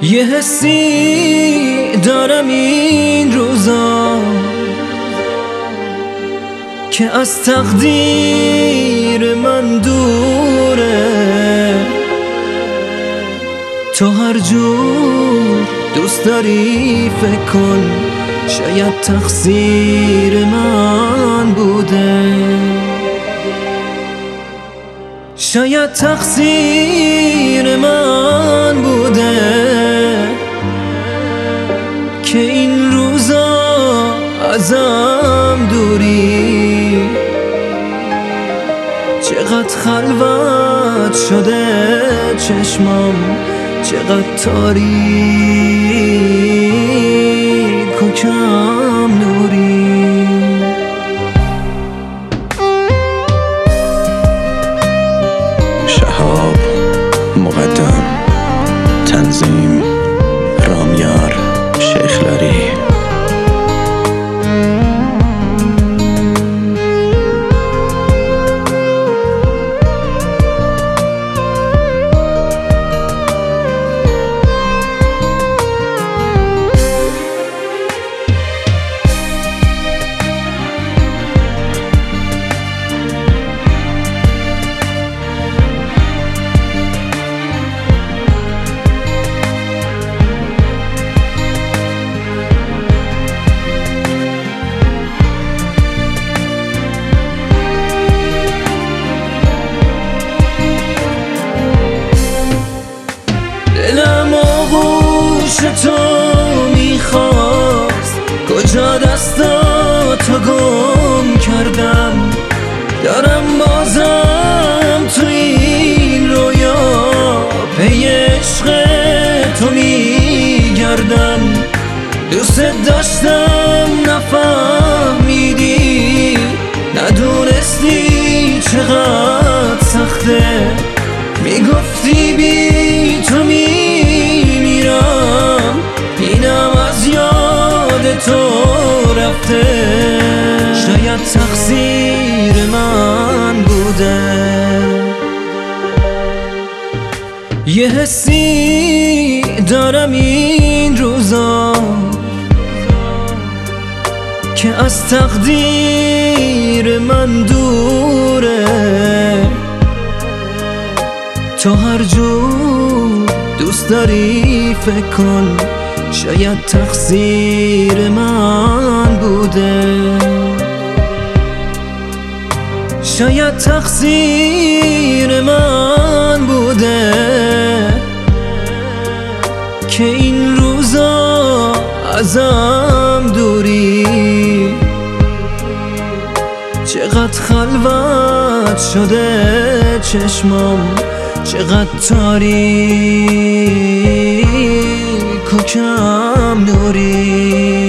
یه حسی دارم این روزا که از تقدیر من دوره. تو هر جور دوست داری فکر کن، شاید تقصیر من بوده، شاید تقصیر من بوده که این روزا ازم دوری. چقدر خلوت شده چشمام، چقدر تاریک و کم نوری. شهاب مقدم، تنظیم رامیار شیخلری. دلم آغوش تو میخواست، کجا دستاتو گم کردم. دارم بازم تو این رویا پی عشق تو میگردم. دوست داشتم نفهمیدی، ندونستی چقدر سخته. میگفتی بی تو میمیرم، اینم از یاد تو رفته. شاید تقصیر من بوده. یه حسی دارم این روزا که از تقدیر من دوره. تو هر جور دوست داری فکر کن، شاید تقصیر من بوده، شاید تقصیر من بوده که این روزا ازم دوری. چقدر خلوت شده چشمام، چقدر تاریک و کم نوری.